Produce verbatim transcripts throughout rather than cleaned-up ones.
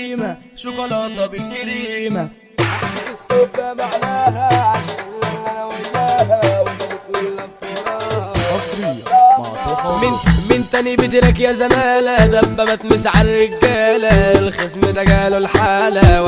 القيمة شوكولاتة بالكريمة. الصوفة معناها عالشلة اللي انا وياها وبنتلف وراها حصريا مع طه من من تاني بدرك يا زمالة دبة بتمس على الرجالة الخصم ده جاله الحالة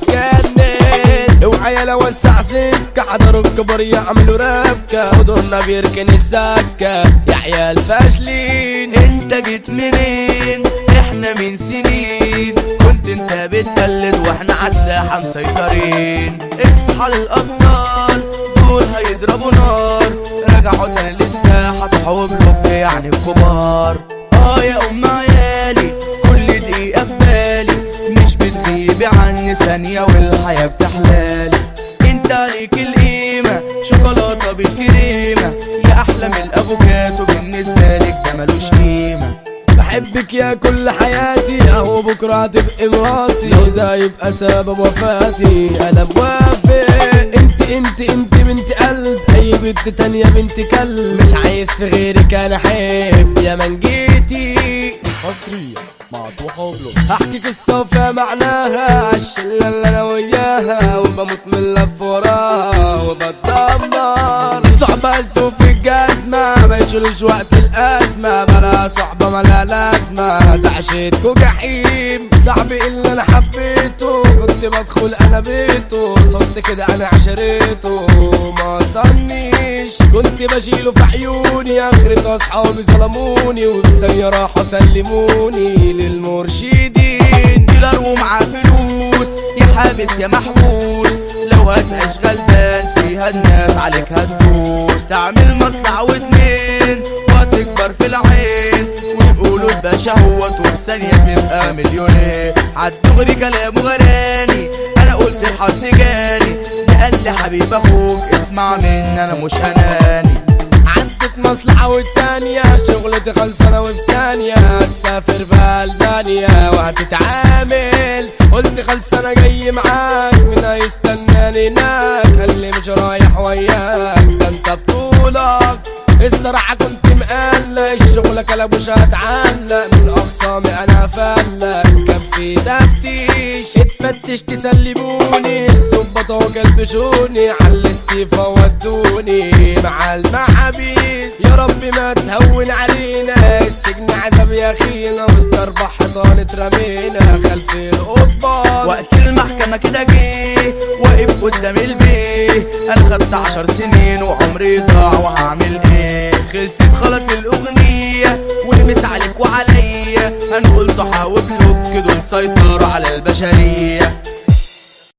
وهيتجنن. اوعى يا لو وسع سكة حضروا الكبار يعملوا ربكة ودورنا بيركن السكة يا عيال فاشلين. انت جيت منين؟ احنا من سنين كنت انت بتقلد واحنا عالساحة مسيطرين. اصحى الابطال دول هيضربوا نار رجعوا تاني للساحة طحوا بلوك يعني الكبار. اه يا ام عيالي كل دقيقة في بالي مش بتغيبي عني ثانية والحياة بتحلالي. انت عليك القيمة شوكولاتة بالكريمة يا احلى من الافوكاتو بالنسبة لك ده ملوش قيمة. بحبك يا كل حياتي اهو بكرة هتبقى مراتي لو ده يبقى سبب وفاتي انا بوافق. انت انت انت بنت قلب اي بنت تانية بنت كلب مش عايز في غيرك انا احب يا من جيتي. حصريا مع طه بلوك. هحكي قصة وفيها معناها عالشلة اللي انا وياها وبموت من اللف وراها وبتدمر. صحبة التوب في الجزمة ما يشيلوش وقت الأزمة بلا صحبة ملا لازمة تعشيتكو جحيم. صاحبي اللي انا حبيته كنت بدخل انا بيته صرت كده انا عشريته ما صنيش كنت بشيله في عيوني اخرة اصحابي ظلموني وبثانية راحوا سلموني للمرشدين. ديلر ومعاه فلوس يا حابس يا محبوس لو هتعيش غلبان فيها الناس عليك هتدوس. تعمل مصلحة واتنين وهتكبر في العين ويقولوا الباشا هوت وبثانية تبقى مليونير. عالدغري كلامه غراني انا قلت الحظ جاني ده قال لي حبيب اخوك اسمع مني انا مش اناني. عدت مصلحة والتانية شغلتي خلصانة وفي ثانية هتسافر في ألبانيا وهتتعامل. قلت خلصانة جاي معاك مين هيستناني هناك قال لي مش رايح وياك ده انت بطولك. الصراحة كنت مقلق الشغل كلبوش هتعلق من أخصامي أنا فلق كان في تفتيش اتفتش تسلموني الظباط اهو كلبشوني عالاستيفا ودوني مع المحابيس. يا رب ما تهون علينا السجن عذاب يا اخينا وسط اربع حيطان اترمينا خلف القضبان. وقت المحكمة كده جه واقف قدام البيه انا خدت عشر سنين وعمري ضاع وهعمل ايه؟ خلصت خلاص الاغنية والمس عليك وعليا هنقول ضحى وبلوك دول سيطروا على البشرية.